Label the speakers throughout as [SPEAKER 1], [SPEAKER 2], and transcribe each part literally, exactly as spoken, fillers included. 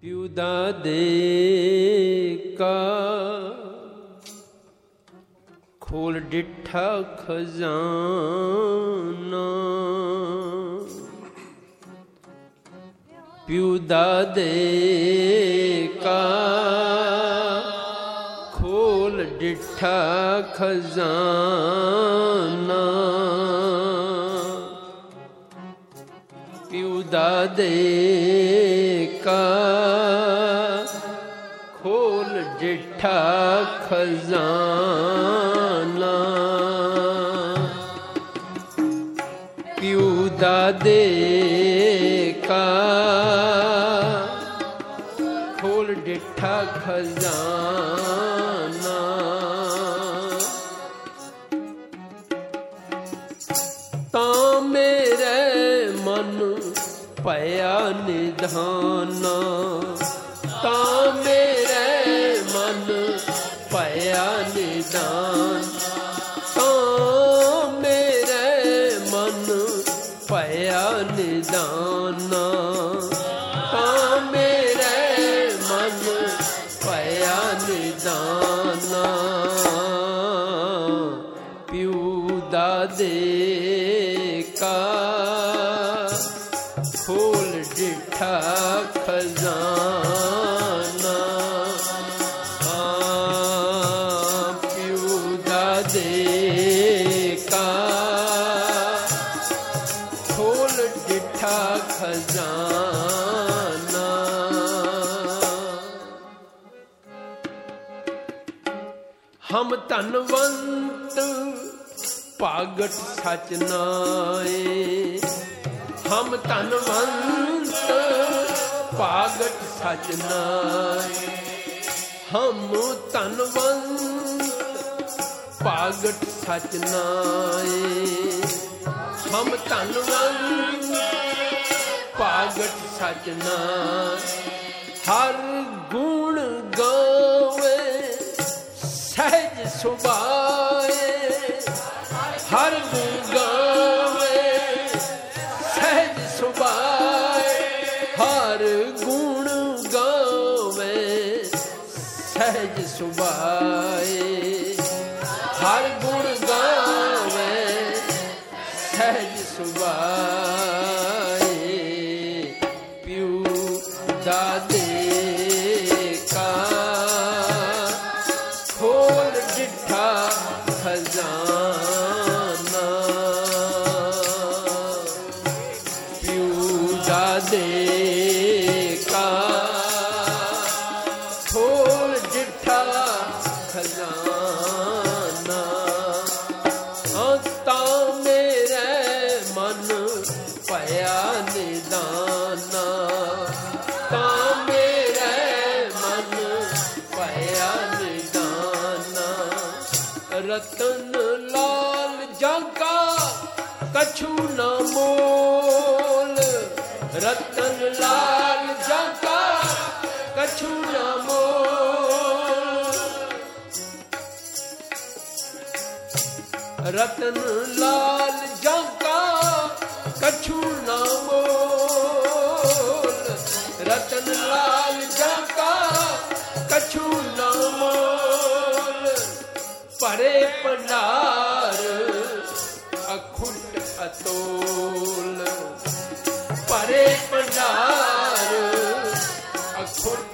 [SPEAKER 1] ਪਿਉ ਦਾਦੇ ਕਾ ਖੋਲ ਡਿਠਾ ਖਜ਼ਾਨਾ, ਪਿਉ ਦਾਦੇ ਕਾ ਖੋਲ ਡਿਠਾ ਖਜ਼ਾਨਾ, ਪਿਉ ਦਾਦੇ ਕਾ ਖੋਲ ਡਿਠਾ ਖਜ਼ਾਨਾ, ਪਿਉ ਦਾਦੇ ਕਾ ਖੋਲ ਡਿਠਾ ਖਜ਼ਾਨਾ, ਤਾਂ ਮੇਰੇ ਮਨ ਭਇਆ ਨਿਧਾਨਾ, ਤਾਂ ਮੇਰੇ ਮਨ ਭਇਆ ਨਿਧਾਨ, ਤਾਂ ਮੇਰੇ ਮਨ ਭਇਆ ਨਿਧਾਨਾ, ਤਾਂ ਮੇਰੇ ਮਨ ਭਇਆ ਨਿਧਾਨਾ, ਪਿਉ ਦਾਦੇ ਕਾ ਖੋਲ ਡਿਠਾ ਖਜ਼ਾਨਾ, हाँ पिउ दादे का खोल डिठा खजाना, हम धनवंत भागट सच नाए, हम धनवंत भागट सच नाए, हम धनवंत भागट सच नाए, हम धनवंत भागट सच नाए, हर गुण गावे सहज सुभाए, हर गुण गावे सहज सुभाए, हर गुण गावे सहज सुभाए, हर गुण गावे सहज सुभाए, पिउ दादे का खोल डिठा खजाना, पिउ दादे का खोल डिठा खजाना, ता मेरे मन भया निदाना, ता मेरे मन भया निदाना, रतन लाल जाका कछु न मोल, रतन लाल जाका कछु न मोल, रतन लाल जाका कछु न मोल, रतन लाल जाका कछु न मोल, परे भंडार अखुट अतोल, परे भंडार अखुट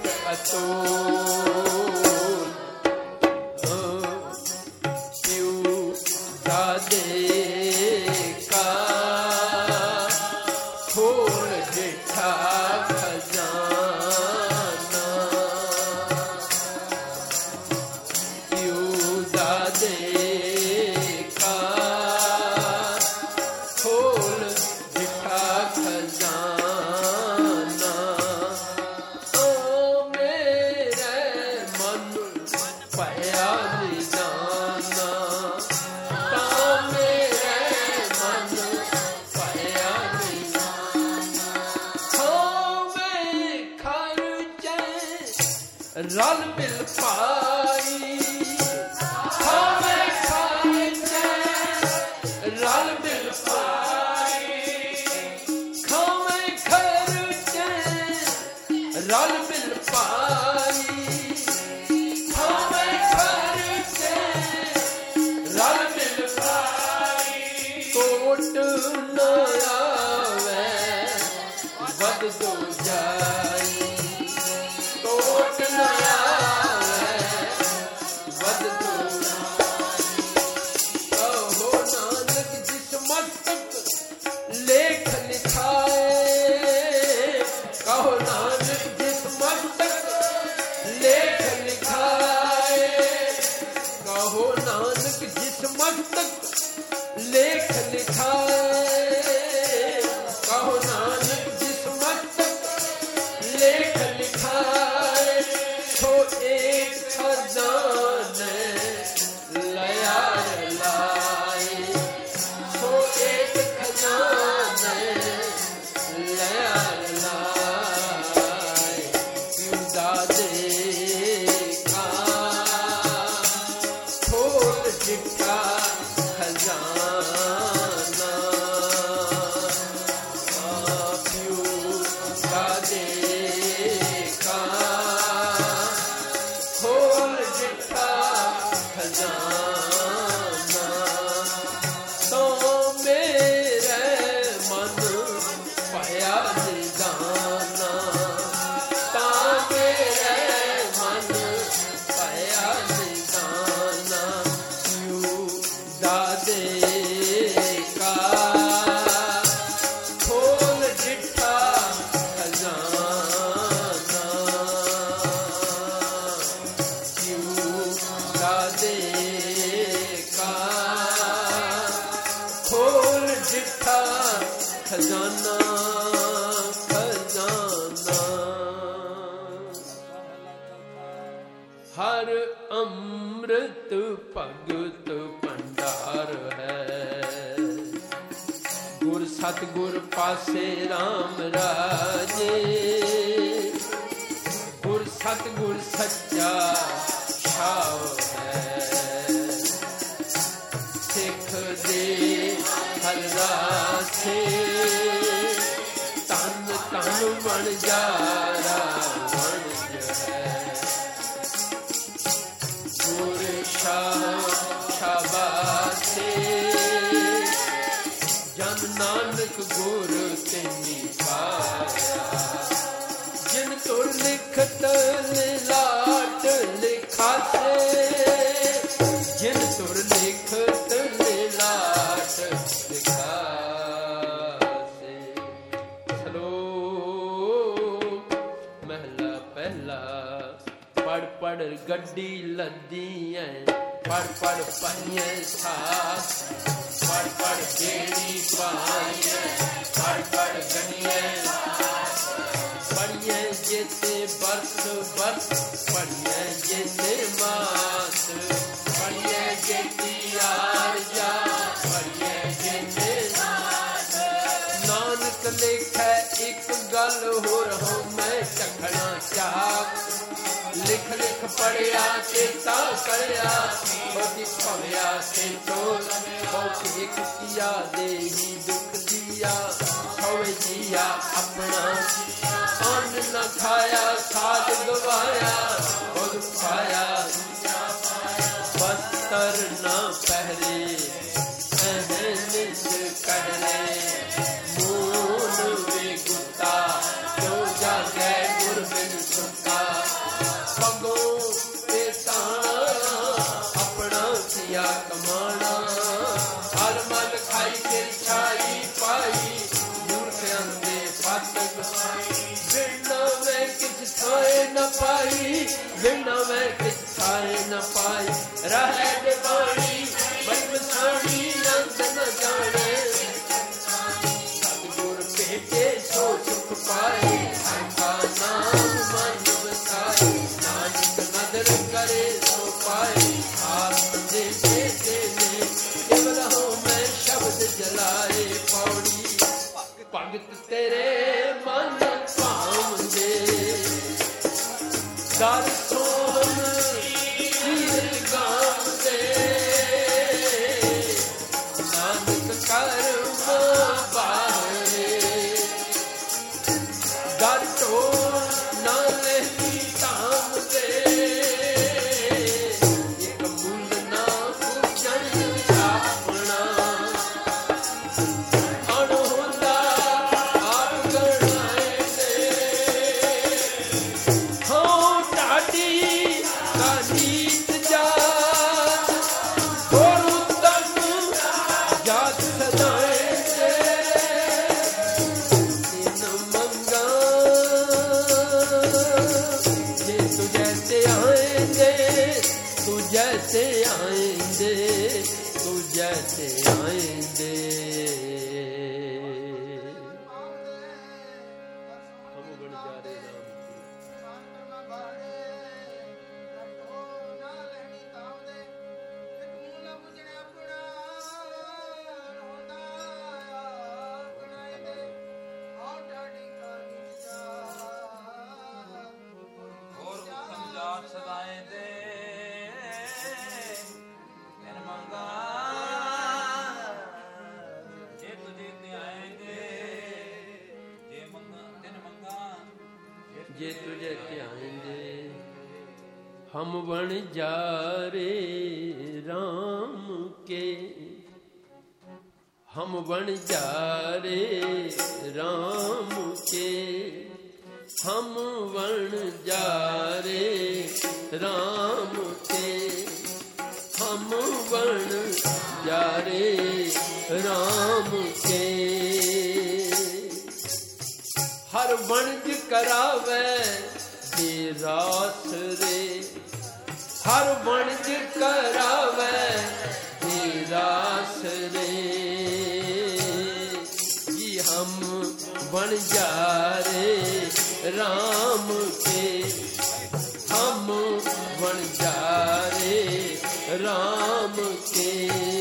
[SPEAKER 1] अतोल, पिउ दादे का खोल डिठा खजाना, पिउ दादे का खोल डिठा खजाना, ओ मेरे मन भया निदाना, ता मेरे मन भया निदाना, होवे खर्चे रल मिल पाई, होवे खर्चे रल मिल पाई, होवे खर्चे रल मिल पाई होवे घर के रल मिल पाई कोट न आवे वध दो जाई कोट न आवे वध दो कहो नानक जिस मस्तक लेख लिखाए कहो नानक जिस मस्तक लेख लिखाए कहो नानक जिस मस्तक लेख लिखाए कहो नानक जिस मस्तक लेख लिखाए सो एक खजाने लया लाए सो एक खजाने लया लाए क्यों दादे का खोल जिका खजाना क्यों दादे का खोल जिका खजाना तो मेरे मन पाया निदाना ता मेरे मन पाया निदाना क्यों दादे का खोल जिठा खजाना क्यों दादे का खोल जिठा खजाना खजाना हर अमृत भगत भंडार है गुर सतगुर पासे राम राजे गुर सतगुर सच्चा छाव है सिख दे हर रासे तन तन बन जारा बन है गुर शाह शाबासे जन नानक गुर तेनी पाया जिन तुर लिखत लाट लिखासे जिन तुर लिखत लाट लिखासे श्लोक महला पहला पढ़ पढ़ गड्डी लदी है पढ़ पढ़ पाइए सास पढ़ पढ़ बेड़ी पाइए पढ़ पढ़ गनिए पढ़िए जेते बरस बरस पढ़िए जेते मास पढ़िए जेती यार जा पढ़िए जेते नानक लिखे एक गल हो रहा मैं चखना चाक लिख लिख पढ़िया चेता करया बदी भविया से टोल बहुत एक किया देही दुख दिया खोए जिया अपना अन्न न खाया साध गवाया खुद पाया बस्तर न पहरे निज कहरे मून वे गुता जो जागे गुर बिन सुता पगो पे ताना अपना सिया कमाना हर मन खाई तेरी छाई पाई मूर्ख अंधे फाटक बिना मैं किछ खाए न पाई बिना मैं किछ खाए न पाई रह डिवाणी मन बसाणी नंद न जाने सतगुर भेटे सो सुख पाए का नाम मन बसाए नानक नदर करे सो पाए आत्म दे दे दे केवल हो मैं शब्द जलाए पौड़ी भगत तेरे मन पाऊंगे दर सोहन कीरत गाऊंगे नानक कर्म बाहरे दर तो नाले जैसे आएंगे, तू जैसे आएंगे। हम बन जा रे राम
[SPEAKER 2] सदाएं दे तेन मंगा जे तुझे ते आएंगे जे मंगा तेन मंगा
[SPEAKER 1] जे तुझे ते आएंगे। हम बन जा रे राम के, हम बन जा रे राम के, हम बन जा रे राम के, हम बन जा रे राम के। हर बनज करावे जे रास रे, हर बनज करावे जे रास रे। जी हम बन जा रे राम के, हम बन जा रे राम के।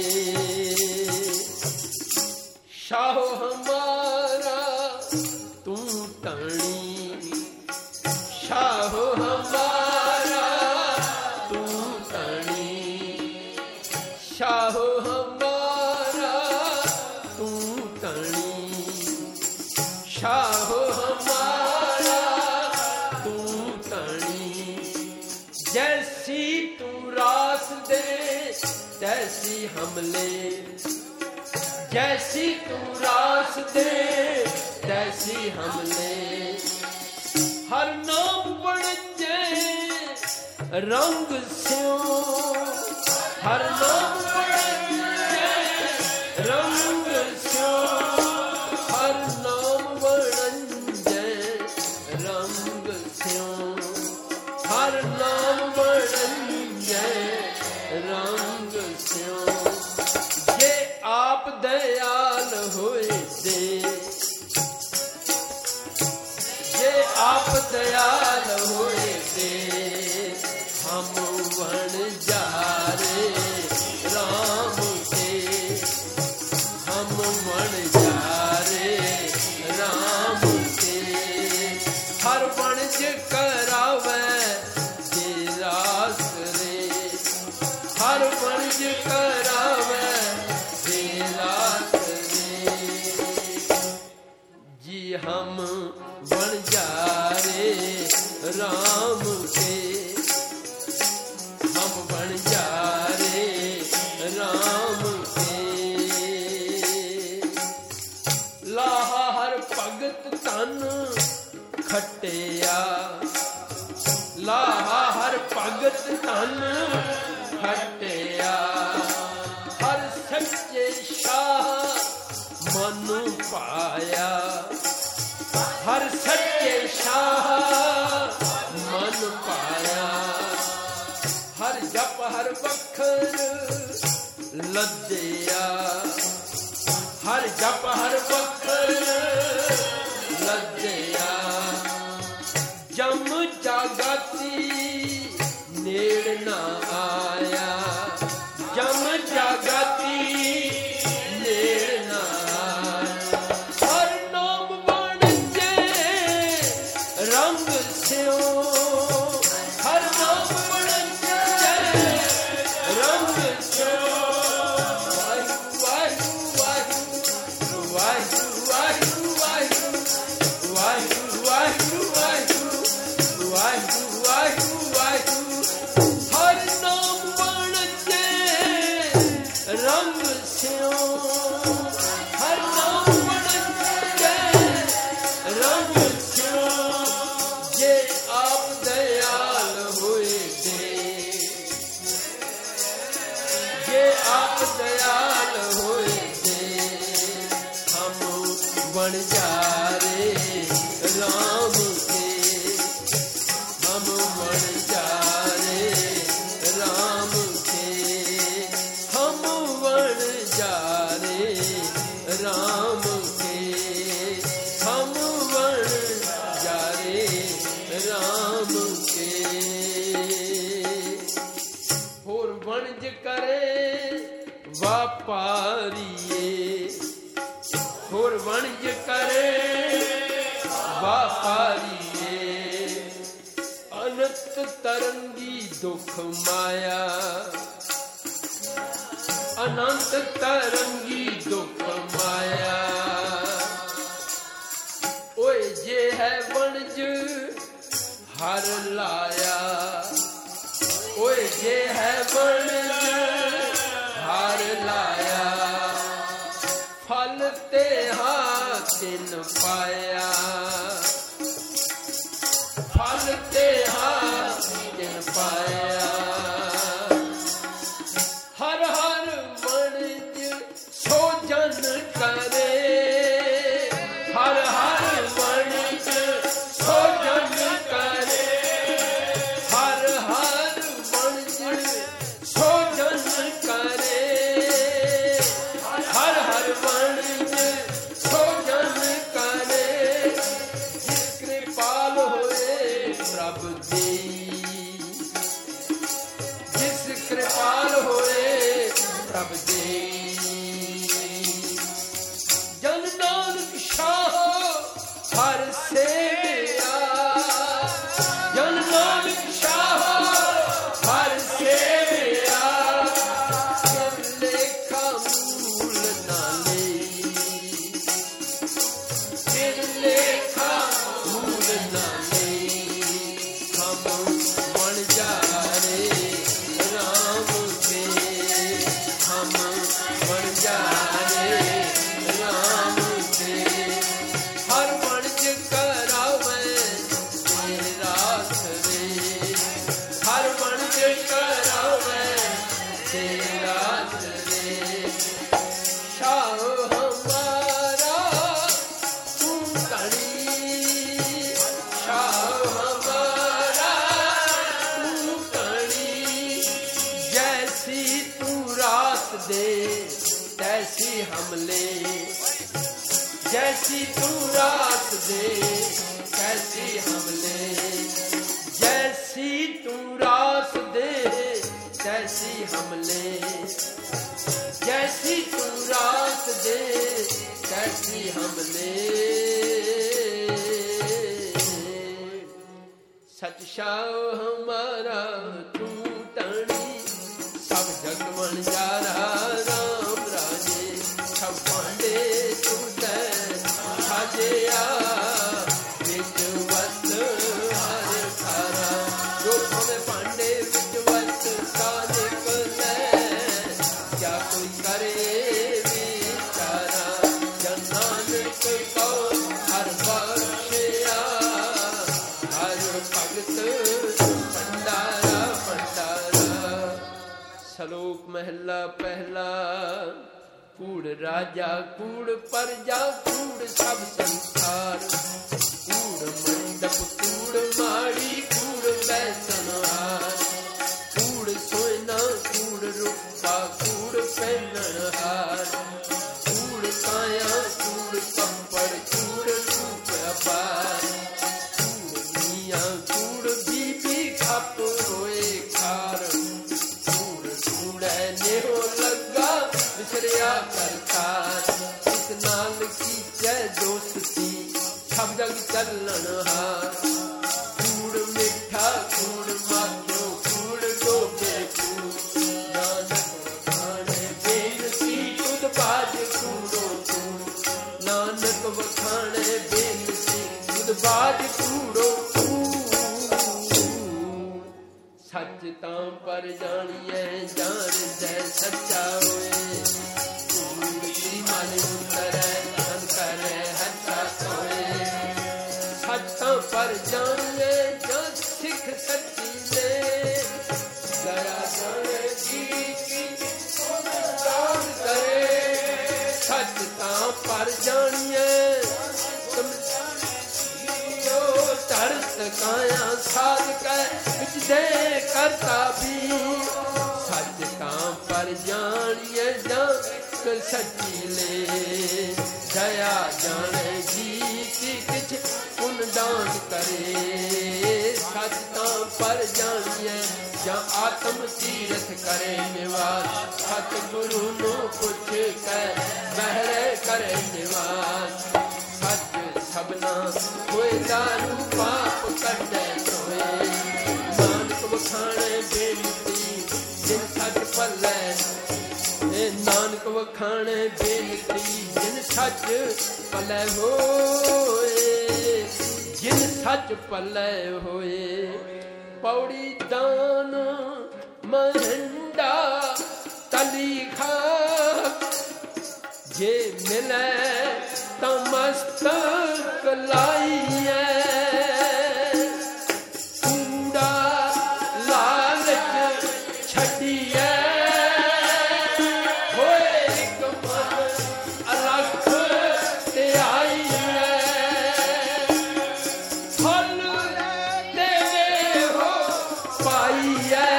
[SPEAKER 1] शाह हमारा तू टणी, शाह हमारा तू टणी, शाह हमारा तू टणी, शाह हमारा तू टणी। जैसी तू रास दे तैसी हमले, जैसी तू रास दे तैसी हमले। हर नाम बन जाए रंग स्यों, हर नाम बन जाए रंग स्यों, हर नाम बन जाए रंग स्यों, हर नाम बन जाए रंग स्यों। ये आप दयाल होए दे, ये आप दयाल होए दे। हम बन जा रे राम के, हम बन जा रे राम के। हर बनज करावे जे रास रे, हर बनज करावे जे रास रे। जी हम बन जा रे राम के, हम बन जा रे राम के। लाहा हर भगत तन खटिया, लाहा हर भगत तन खटिया। हर सच्चे शाह मन पाया, हर सच्चे शाह मन पाया। हर जप हर बखर लद्या, हर जप हर बखर लद्या। जम जागती नेड़ ना आया, जम जागती नेड़ ना आया। हर नाम बन जाए रंग स्यों, हर नाम बन जाए रंग स्यों। वाहिगुरू वाहिगुरू वाहिगुरू वाहिगुरू वाहिगुरू वाहिगुरू वाहिगुरू वाहिगुरू वाहिगुरू वाहिगुरू वाहिगुरू। हर नाम बन जाए रंग स्यों, हर नाम बन जाए रंग स्यों। जे आप दयाल होए दे, जे आप दयाल होए दे। हम बन जा रे राम के, हम बन ਰਾਮ ਕੇ। ਹੋਰ ਵਣਜ ਕਰੇ ਵਾਪਾਰੀਏ, ਹੋਰ ਵਣਜ ਕਰੇ ਵਾਪਾਰੀਏ। ਅਨੰਤ ਤਰੰਗੀ ਦੁਖ ਮਾਇਆ, ਅਨੰਤ ਤਰੰਗੀ ਦੁਖ ਮਾਇਆ। ਓਏ ਜੇ ਹੈ ਵਣਜ ਹਰ ਲਾਇਆ, ਓਏ ਜੇ ਹੈ ਵਣਜ ਹਰ ਲਾਇਆ। ਫਲ ਤੇ ਤਿਨ ਪਾਇਆ, ਫਲ ਤੇ ਤਿਨ ਪਾਇਆ। ਹਰ ਹਰ ਵਣਜ ਸੋ ਜਨ ਕਰੇ, ਹਰ ਹਰ ਵਣਜ ਸੋ ਜਨ ਕਰੇ। ਹਰ ਹਰ ਵਣਜ ਸੋ ਜਨ ਕਰੇ, ਹਰ ਹਰ ਵਣਜ ਸੋ ਜਨ ਕਰੇ। ਜਿਸ ਕਿਰਪਾਲ ਹੋਏ ਪ੍ਰਭ ਜੀ, ਜਿਸ ਕਿਰਪਾਲ ਹੋਏ ਪ੍ਰਭ ਜੀ। ਜਨ ਨਾਨਕ ਸ਼ਾਹ ਹਰ ਸੇਵਿਆ, ਜਨ ਨਾਨਕ ਸ਼ਾਹ ਹਰ ਸੇਵਿਆ। ਜਨ ਲੇਖਾ ਮੂਲ ਨਾ ਲਈ, ਜਨ ਲੇਖਾ ਮੂਲ ਨਾ ਲਈ। ਹਮ ਬਣ ਜਾਰੇ ਰਾਮ ਕੇ, ਹਮ ਬਣ ਜਾਰੇ ਰਾਮ ਕੇ। ਹਰ ਵਣਜ ਕਰਾਵੇ ਤੇਰਾ ਸਰੇ, ਹਰ ਵਣਜ ਕਰਾਵੇ ਤੇਰਾ ਸਰੇ। ਸ਼ਾਹ ਹਮਾਰਾ ਤੂੰ ਧਣੀ, ਸ਼ਾਹ ਹਮਾਰਾ ਤੂੰ ਧਣੀ। ਜੈਸੀ ਤੂੰ ਰਾਤ ਦੇ ਤੈਸੀ ਹਮਲੇ, जैसी तू रात दे कैसी हमले। जैसी तू रात दे तैसी हमले, जैसी तू रात दे तैसी हमले। सच शाह हमारा तू टणी, सब जग बन जा रहा राम राजे। सब पांडे तू ਸਾਜਿਆ ਵਿੱਚ ਵਸਤ ਹਰ ਖਾਰਾ। ਜੋ ਭਾਵੇਂ ਭਾਂਡੇ ਵਿੱਚ ਵਸਤ ਸਾ ਨਿਕਲੇ, ਕਿਆ ਕੋਈ ਕਰੇ ਵਿਚਾਰਾ। ਜਨ ਨਾਨਕ ਕੋ ਹਰ ਬਖਸ਼ਿਆ, ਹਰ ਭਗਤ ਭੰਡਾਰਾ ਭੰਡਾਰਾ। ਸ਼ਲੋਕ ਮਹਿਲਾ ਪਹਿਲਾ। ਕੂੜ ਰਾਜਾ ਕੂੜ ਪਰਜਾ ਕੂੜ ਸਭ ਸੰਸਾਰ। ਕੂੜ ਮੰਡਪ ਕੂੜ ਮਾੜੀ ਕੂੜ ਬੈਸਨਹਾਰ। ਕੂੜ ਸੋਇਨਾ ਕੂੜ ਰੁਪਾ ਕੂੜ ਪਹਿਨਣਹਾਰ। ਕੂੜ ਕਾਇਆ ਕੂੜ ਕੱਪੜ ਕੂੜ ਰੂਪ ਅਪਾਰ। ਕੂੜ ਮੀਆਂ ਕੂੜ ਬੀਬੀ ਖੱਪ ਹੋਏ ਖਾਰ। ਕੂੜ ਕੂੜੈ ਨੇਹੋ ਲੱਗਾ ਵਿਸਰਿਆ ਕਰਤਾਰ। ਇਸ ਨਾਲ ਕੀਚੈ ਦੋਸਤੀ ਸਭ ਜਗ ਚੱਲਣਹਾਰ। ਕੂੜ ਮਿੱਠਾ ਕੂੜ ਮਾਖਿਓ ਕੂੜ ਡੋਬੇ ਕੂੜ। ਨਾਨਕ ਵਖਾਣੇ ਬੇਨਤੀ ਤੁਧ ਬਾਜ ਕੂੜੋ ਕੂੜ। ਨਾਨਕ ਵਖਾਣੇ ਬੇਨਤੀ ਤੁਧ ਬਾਜ ਕੂੜੋ ਕੂੜ। ਸੱਚ ਤਾਂ ਪਰ ਜਾਣੀਐ ਜਾਣ ਜੈ ਸੱਚਾ ਹੋਏ। ਮਨ ਉਤਰੈ ਧਨ ਕਰੈ ਹੱਥਾ ਕੋਏ। ਸੱਚ ਤਾਂ ਪਰ ਜਾਣੀਐ ਜਾਂ ਸਿੱਖ ਸੱਚੀ ਨੇ। ਦਇਆ ਜਾਣੇ ਜੀ ਕੀ ਦਾਨ ਕਰੇ। ਸੱਚ ਤਾਂ ਪਰ ਜਾਣੀਐ ਜੋ ਧਰਤ ਕਾਇਆ ਸਾਧ ਕੈ ਵਿੱਚ ਦੇ ਕਰਤਾ ਵੀ। ਸੱਚ ਤਾਂ ਪਰ ਜਾਣੀਐ ਜਾਂ ਸੱਚੀ ਲੈ। ਦਇਆ ਜਾਣੇ ਜੀ ਕੀ ਕਿਛ ਪੁੰਨ ਦਾਨ ਕਰੇ। ਸੱਚ ਤਾਂ ਪਰ ਜਾਣੀਐ ਜਾਂ ਆਤਮ ਤੀਰਥ ਕਰੇ ਨਿਵਾਸ ਸਤ ਗੁਰੂ ਨੂੰ ਪੁੱਛ ਕੇ ਬਹਿਰੇ ਕਰੇ ਨਿਵਾਸ ਸੱਚ ਸਭਨਾ ਹੋਏ ਦਾਰੂ ਪਾਪ ਕੱਢੇ ਧੋਏ ਨਾਨਕ ਵਖਾਣੇ ਬੇਨਤੀ ਜਿਨ ਸੱਚ ਪੱਲੇ ਇਹ ਨਾਨਕ ਵਖਾਣੇ ਬੇਨਤੀ ਜਿਨ ਸੱਚ ਪੱਲੇ ਹੋਏ ਜਿਨ ਸੱਚ ਪੱਲੇ ਹੋਏ ਪੌੜੀ ਦਾਨ ਮਹੰਡਾ ਤਲੀ ਖਾ ਜੇ ਮਿਲੇ ਤਾਂ ਮਸਤਕ ਲਾਈਐ ਕੂੜਾ ਲਾਲਚ ਛੱਡੀਐ ਹੋਏ ਇੱਕ ਮਨ ਅਲਖ ਤੇ ਆਈਐ ਫਲ ਦੇਵੇ ਹੋ ਪਾਈਐ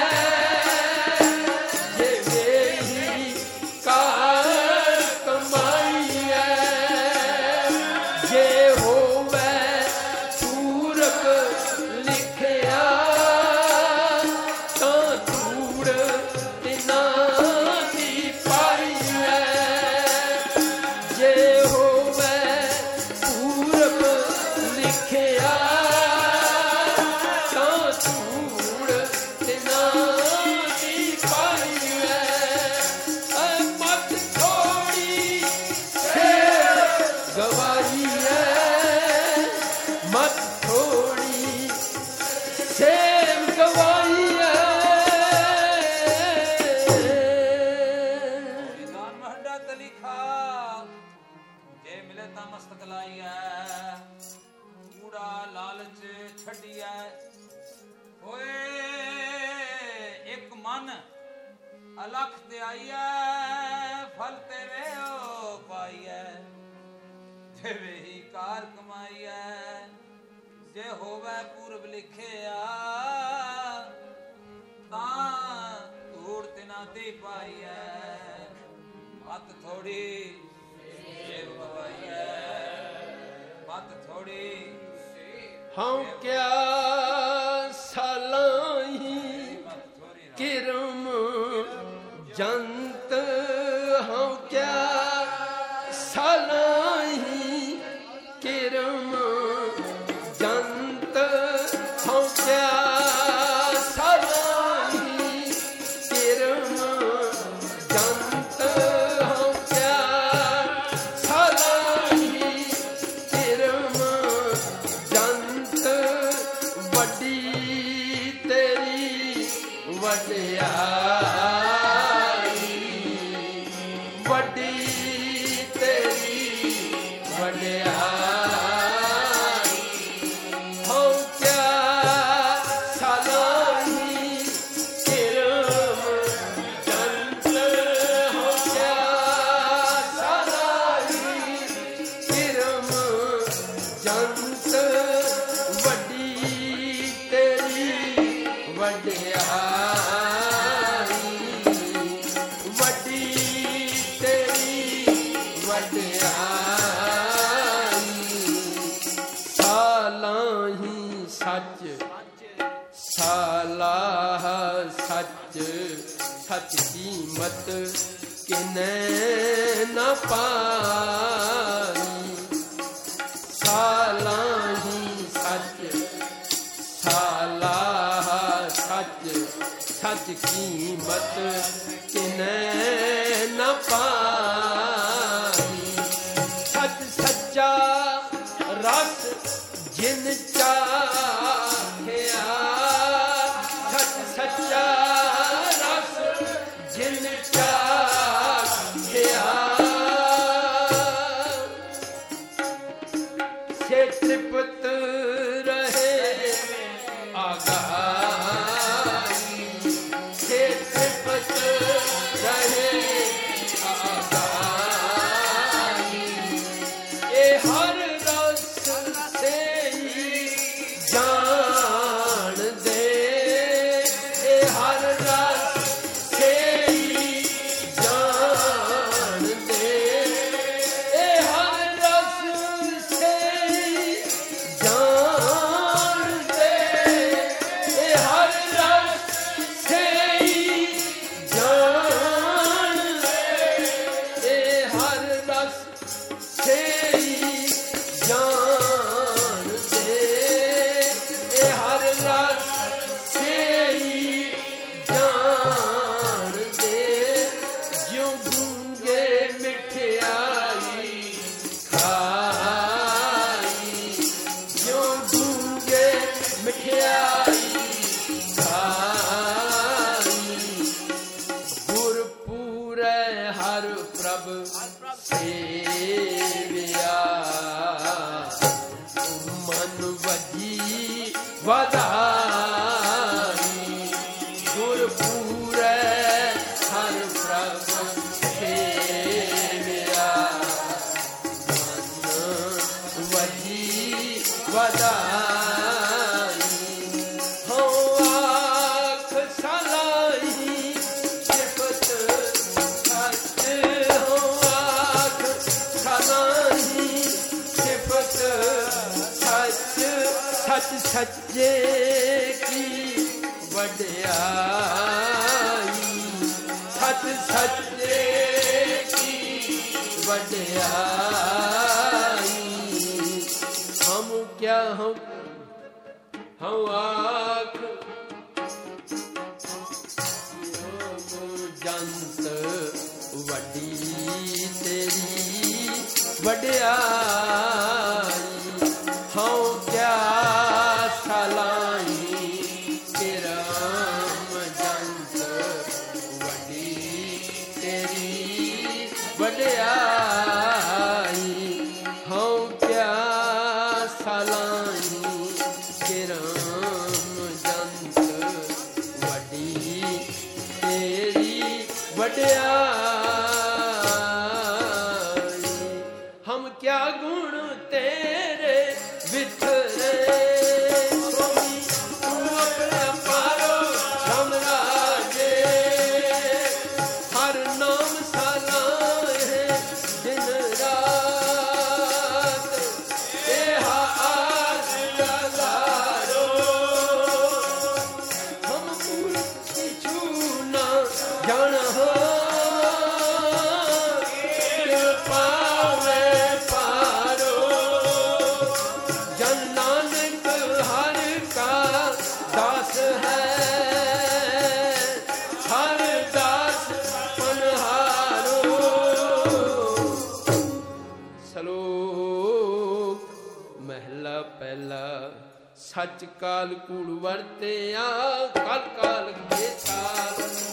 [SPEAKER 1] ਜੇ ਵੇਹੀ ਕਾਰ ਕਮਾਈਐ ਜੇ ਹੋਵੇ ਪੂਰਬ ਲਿਖਿਆ ਤਾਂ ਧੂੜ ਤਿਨਾਂ ਦੀ ਪਾਈਐ ਜੇ ਹੋਵੇ ਪੂਰਬ ਲਿਖਿਆ ਤਾਂ ਧੂੜ ਤਿਨਾਂ ਦੀ ਪਾਈਐ ਐ ਮਤ ਥੋੜੀ ਸੇ ਗਵਾਈਐ ਮਤ ਥੋੜੀ ਸੇਮ ਗਵਾਈਐ
[SPEAKER 2] ਦਾਨ ਮਹੰਡਾ ਤਲੀ ਖਾ ਜੇ ਮਿਲੇ ਤਾਂ ਮਸਤਕ ਲਾਈਐ ਕੂੜਾ ਲਾਲਚ ਛੱਡੀਐ ਓਏ ਇੱਕ ਮਨ ਅਲਖ ਤੇ ਆਈਐ ਫਲ ਤੇਰੇ ਓ ਪਾਈਐ ਜੇ ਵੇਹੀ ਕਾਰ ਕਮਾਈਐ ਜੇ ਹੋਵੇ ਪੂਰਬ ਲਿਖਿਆ ਤਾਂ ਧੂੜ ਤਿਨਾਂ ਦੀ ਪਾਈਐ ਮਤ ਥੋੜੀ ਸੇਵ ਗਵਾਈਐ ਮਤ ਥੋੜੀ
[SPEAKER 1] ਹਉ ਕਿਆ ਸਾਲਾਹੀ
[SPEAKER 2] ਮਤ ਥੋੜੀ
[SPEAKER 1] ਕਿਰਮ ਜੰਤ ਹਉ ਕਿਆ ਸਾਲਾਹੀ ਕਿਰਮ ਜੰਤ ਹਉ ਕਿਆ ਸਾਲਾਹੀ ਕਿਰਮ ਜੰਤ ਹਉ ਕਿਆ ਸਾਲਾਹੀ ਕਿਰਮ ਜੰਤ ਵੱਡੀ ਤੇਰੀ ਵਡਿਆਈ ਵੱਡੀ ਤੇਰੀ ਵਡਿਆਈ ਹਉ ਕਿਆ ਸਾਲਾਹੀ ਕਿਰਮ ਜੰਤ ਹਉ ਕਿਆ ਸਾਲਾਹੀ ਕਿਰਮ ਜੰਤ ਵੱਡੀ ਤੇਰੀ ਵਡਿਆਈ ਵੱਡੀ ਤੇਰੀ ਵਡਿਆਈ ਸਾਲਾਹੀ ਸੱਚ ਸਾਲਾਹ ਸੱਚ ਸੱਚ ਕੀਮਤ ਕਿਨੈ ਨਾ ਪਾਈ ਸਾਲਾਹੀ ਸੱਚ ਸਾਲਾਹ ਸੱਚ ਸੱਚ ਕੀਮਤ ਕਿਨੈ ਨਾ ਪਾਈ ਸੱਚ ਸੱਚਾ ਰਸ ਜਿਨ ਚਾਖਿਆ ਸੱਚ ਸੱਚਾ ਰਸ ਜਿਨ ਚਾਖਿਆ ਸੇ ਤ੍ਰਿਪਤ ਰਹੇ ਆਗਾਈ ਸੇ ਤ੍ਰਿਪਤ ਰਹੇ ਆਗਾਈ ਇਹ ਹਰ ਰਸ ਸੇ ਜਾਣ ਦੇ ਇਹ ਹਰ ਰਸ ਸੇ ਜਾਣ ਦੇ ਇਹ ਹਰ ਰਸ ਸੇ ਜਾਣ ਦੇ सच्चे की वड्याई, सच सच्चे की वड्याई। हम क्या हम हम आख जंत वड्डी तेरी वड्याई। हम क्या सलाई किरम जंत वड्डी तेरी वड्याई। हम क्या सलाई किरम जंत वड्डी तेरी वड्याई। हम क्या गुण तेरे बिथरे स्वामी, तू अपने पारो हम राजे। हर नाम सलाहे दिन रात, तेहा आस लगारो। हम किछु ना जान हो, पावे पारो। जन नानक हर का दास है, हर दास पनहारो। सलोक महला पहला। सच काल कूड़ वरत्या, कल काल के ताल।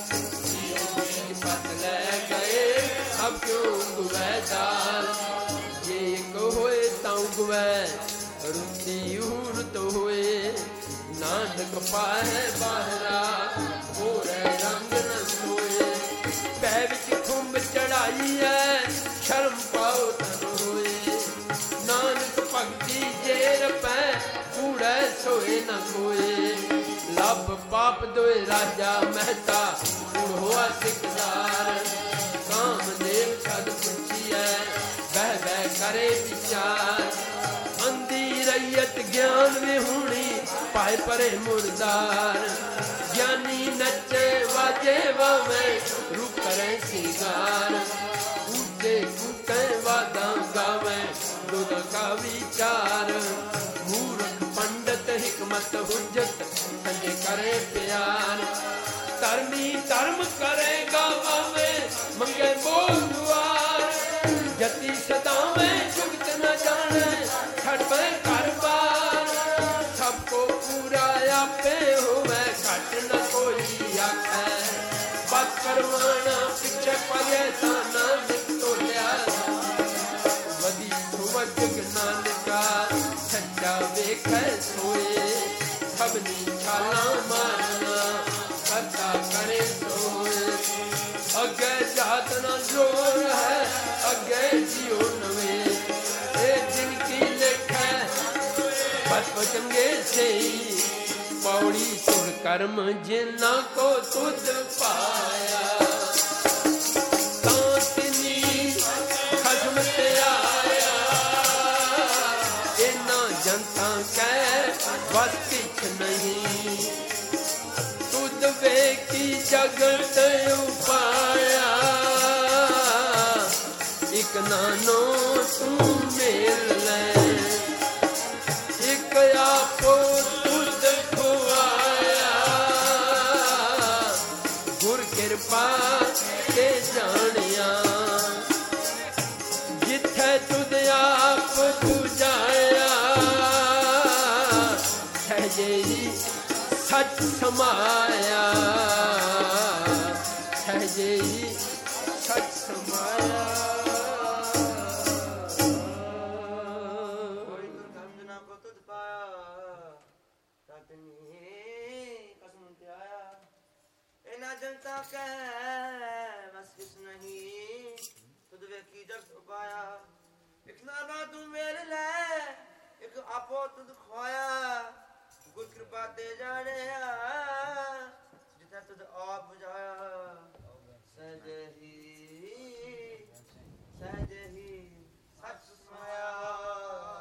[SPEAKER 1] पत ले गए अब क्यों गुवै दाल। ये होए ताऊ गुवै रुती उरत होए। नानक पाए बाहरा होरे रंग न सोए। पै विच खुंब चढ़ाई है शर्म पाओ तन होए। नानक भगती जेर पै कूड़े सोए न कोए। लब पाप दोए राजा महता कूड़ होआ सिकदार। कामदेव छद पुछिए बह बह करे विचार। अंधी रैयत ज्ञान में हुणी पाए परे मुर्दार। ज्ञानी नचे वाजे वावे रूप करे सिंगार। ऊंचे कूटे वादा गावे दुद का विचार। मूर्ख पंडित हिकमत हुज्जत संजय करे प्यार। धर्मी धर्म करेगा वावे मंगे बोल दुआर। जति सदावे जुगत न जाने छड़ में घर बार। सबको पूरा आपे होवे घट न कोई आखे। बात करवाना पीछे पड़े ताना निकतोलिया। वदी सुवज नानका सच्चा वेखे सोए। सबनी छाला मारना करता करे सोए। अगे जात न जोर है अगे जियो नवे। ए जिनकी लेखे बत चंगे से पौड़ी सुर कर्म जिन्ना को तुझ पाया। तांतनी खसम ते आया। इना जनता कै बस किछ नहीं। तुद वे की जगत उपाया। एक नानो तू मेल ले। एक आपो तुद खुआया। गुर कृपा के जानिया। जिथे तुद आप तू जाया। सहजे ही सच समाया। सहजे ही सच समाया।
[SPEAKER 3] कोई तो समझना को तुझ पाया। तातनी कसम ते आया। इना जनता के बस किस नहीं। तुझ वे की जग पाया। एक नाना तू मेल ले। एक आपो तुझ खोया। गुर कृपा ते जाने जिथे तुझ आप बुझाया। सहजे ही सहजे ही सच समाया।